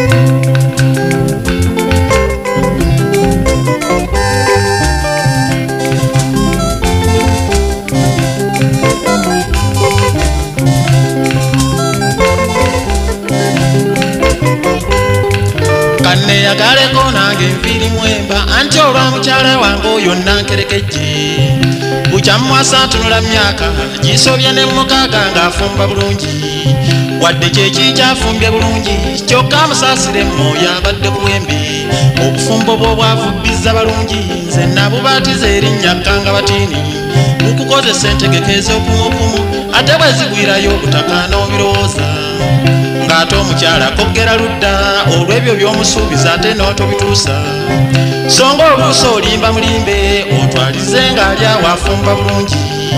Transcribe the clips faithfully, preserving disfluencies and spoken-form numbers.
Yagaleko nange nviri mwemba anti olwa mukyala wange oyo nankerekeje bukyamwasa atunula myaka gisobye ne mukaaga ng'afumba bulungi wadde kyeki kyafumbye bulungi kyokka amusaasire mmoyo abadde kuwembi obufumbo bwo bwavubbiza balungi nze nabubaatiza erinnya Kkanga Batiini bukukozesa entegekeza okumukumu ate bwe zigwirayo obutaka n'obirowooza ng'ate omukyala koggera ludda olw'ebyo by'omusuubiza ate n'otobituusa so ng'oluusi olimba mulimbe otwalize ng'ali awo afumba bulungi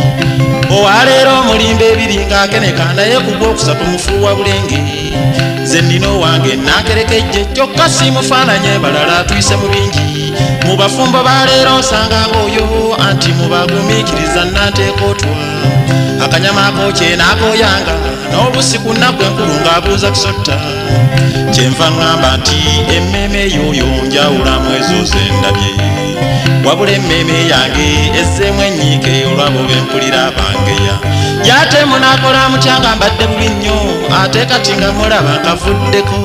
owaleero omulimba ebiri ng'akeneka naye ku gwokusatu mufuuwa bulenge nze nnina owange naakerekejje kyokka simufaananye balala atuyise mu bingi mu bafumbo baleero osanga ng'oyo anti mubagumiikiriza nnateeka otwa akanyama akokye n'akoyanga n'olusi ku nnaku enkulu ng'abuuza kisotta kyenva ŋŋamba nti emmeme y'oyo njawulamu ezo ze ndabye wabula emmeme yange ezzeemu ennyiike olwabo bempulira abangeya yate munakola mukyanga mbadde bubi nnyo ate kati nga mulaba nkavuddeko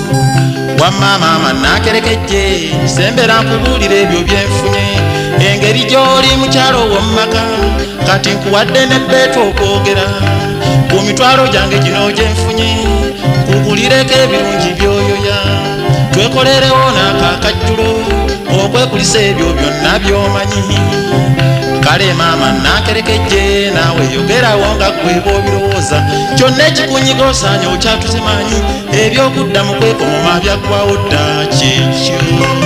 wamma maama naakerekejje sembera nkubuulira ebyo byenfunye engeri gy'oli mukyalo wo mu maka kati nkuwadde nebbeetu okwogera ku mitwalo gyange gino gye nfunye nkugulireko ebirungi by'oyoya twekolerewo n'akaakajjulo okwekulisa ebyo byonna by'omanyi kale maama naakerekejje naawe yogerawo nga ggwe bw'obirowooza kyonna ekikunyiga osaanya okyatuzimanyi ebyokudda mu kwekomoma byaggwawo dda kyekyo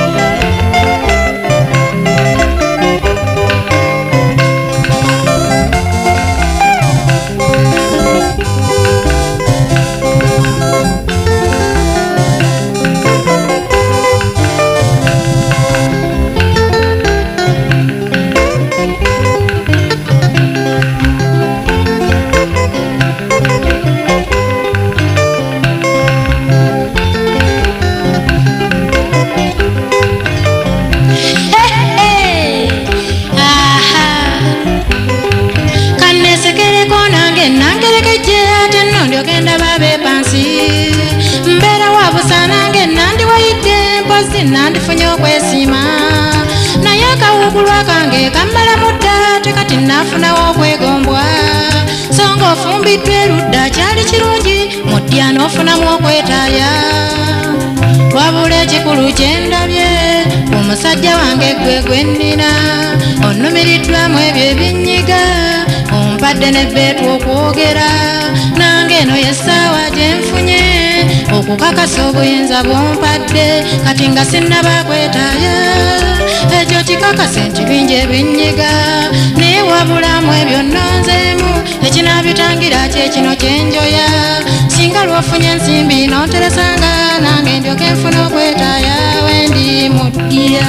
nandifunye okwesiima naye akawugulwa kange kammala mudda tekati nafunawo okwegombwa so ng'ofumbiddwa erudda kyali kirungi muddya n'ofunamu okwetaaya wabula ekikulu kyendabye omusajja wange ggwe gwe nnina onnumiriddwamu ebyo ebinyiga ompadde nebbeetu okwogera nange eno yessaawa gye nfunye okukakasa obuyinza bw'ompadde kati nga sinnaba kwetaaya ekyo kikakase nti bingi ebinyiga naye wabulamu ebyo nnonzeemu ekinaabitangira kyekino kyenjoya singa lw'ofunye ensimbi n'onteresanga nange ndyoke nfuna okwetaaya wendi muddiya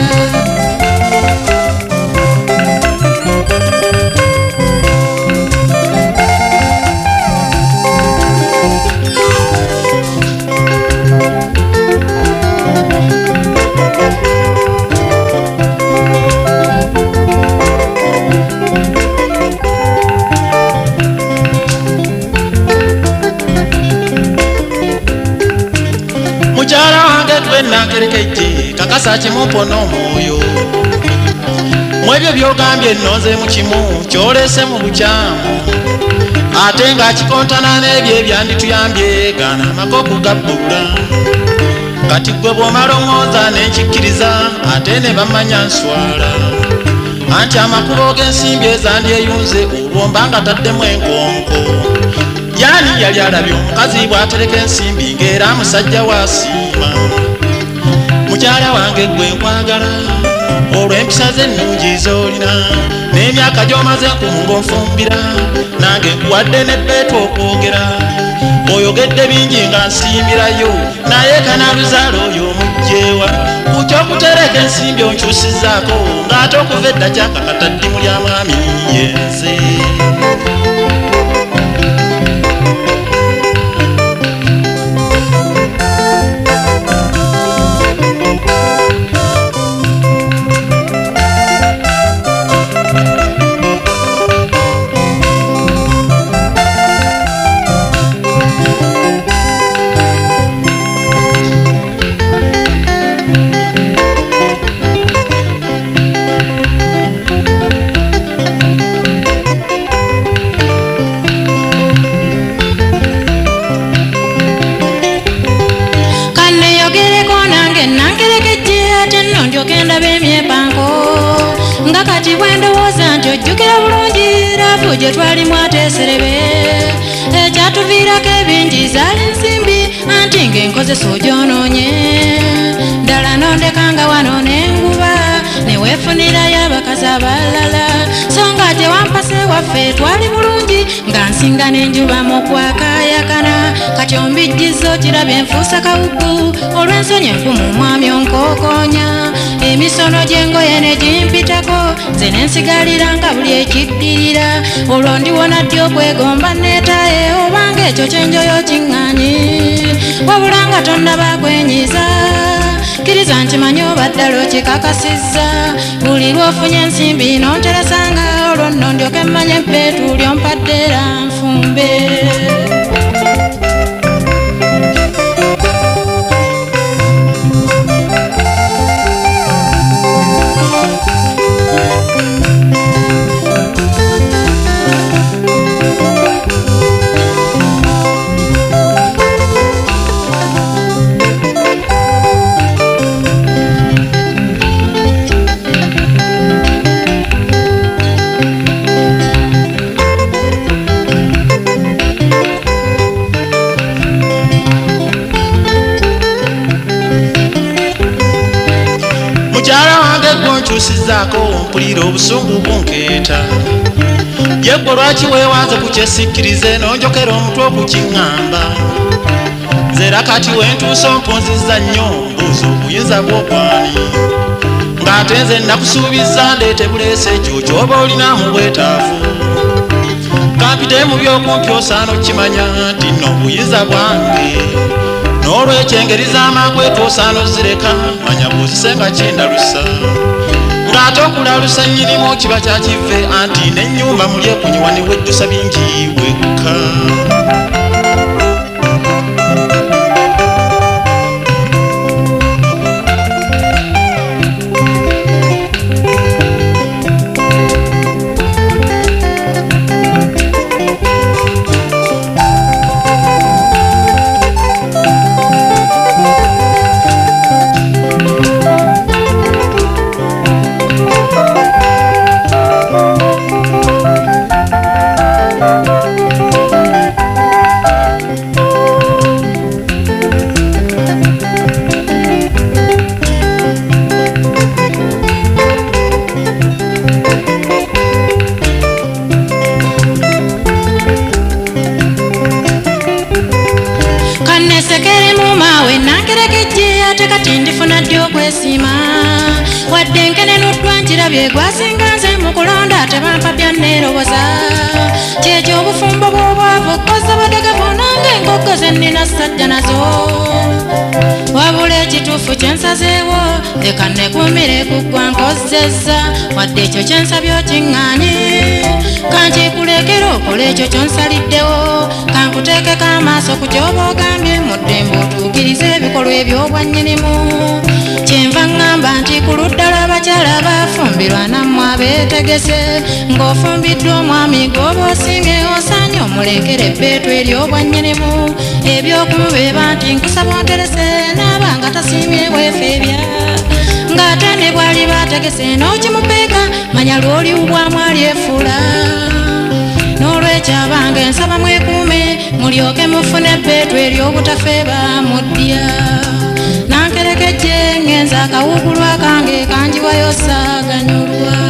mukyala wange gwe nakerekejje kakasa kimupona omwoyo mwebyo byogambye nnonze mu kimu kyolese mu bukyamu ate ng'akikontana n'ebyo ebyandituyambye gana amakoku gabbula kati gwe bw'omala oŋŋooza n'enkikkiriza ate ne bamanya nswala anti amakubo g'ensimbi ezandyeyunze olwo mba nga taddemu enkonko yani yali alabye omukazi bw'atereka ensimbi ng'era musajja w'asiima mukyala wange gwe nkwagala olw'empisa z'ennungi z'olina n'emyaka gy'omaze nkung'onfumbira nange nkuwadde nebbeetu okwogera oyogedde bingi nga nsiimirayo naye kanaaluzaala oyo omugjeewa ku ky'okutereka ensimbi onkyusizaako ng'ate okuva edda kyakakataddimu lya mwami yenze kati bwendowooza nti ojjukira bulungi laavu gye twalimu ateeserebe ekyatuviirako ebingi zaali nsimbi anti ng'enkozesa ogyonoonye ddala nondekanga wano n'enguba neweefunirayo abakazi abalala so nga tewampase waffe twali bulungi nga nsinga n'enjuba mu kwakaayakana kati ombijjiza okirabye nfuusa kawugu olw'ensonyi enkumu omwami onkookonya emisono gy'engoye ne gimpitako nze nensigalira nga buli ekiddirira olwo ndiwona ddi okwegomba neetaye obanga ekyo kyenjoyo kiŋŋanyi wabula nga tonnaba kwenyiza kkiriza nti manyi obaddala okikakasizza buli lw'ofunye ensimbi nonteresanga olwo nno ndyoke mmanye mpeetu lyompadde era nfumbe nkyusizaako mpulira obusungu bunkeeta yegwe lwaki weewanze kukyesikkirize n'onjokera omutwe okukiŋŋamba nzera kati wentuusa ompunzizza nnyo mbuuza obuyinza bw'okwani ng'ate nze nakusuubiza ndeete buleese ekyo ky'oba olinamu bwetaavu kampite mu by'okumpi osaana okimanya nti nno obuyinza bwange n'olwekyo engeri z'amagwetu osaana ozireka manya bw'ozise nga kindalusa ng'ate okulalusa nnyinimu kiba kyakive anti n'ennyumba muli ekunyiwa ne weddusa bingi wekka kati ndifuna ddi okwesiima wadde nkenenuddwa nkirabye gwasinga nze mu kulonda tebampa byanneeroboza kyekyo obufumbo bw'obwavu koza badagavu nange enkoko ze nnina sajja nazo wabula ekituufu kyensazeewo leka nekuumire kuggwa nkozezza wadde ekyo kyensabye okiŋŋaanye kankikulekera okola ekyo kyonsaliddewo kankuteekeko amaaso ku kyoba ogambye mu ddembe otuukirize ebikolwa eby'obwannyinimu kyenva ŋŋamba nti ku ludda lw'abakyala baafumbirwa nammwe abeetegese ng'ofumbiddwa omwami gw'oba osiimye osaanye omulekera ebbeetu ery'obwannyinimu eby'okumubeeba nti nkusaba onterese naaba nga tasiimye bwefeebya ng'ate ne bwali baategese n'okimupeeka manya lw'oliwubwamu alyefuula n'olwekyo abange nsaba mwekuume mulyoke mufune ebbeetu ery'obutafeeba muddya nankerekejje ngenza akawugulwa kange kanjiwayo saaganyulwa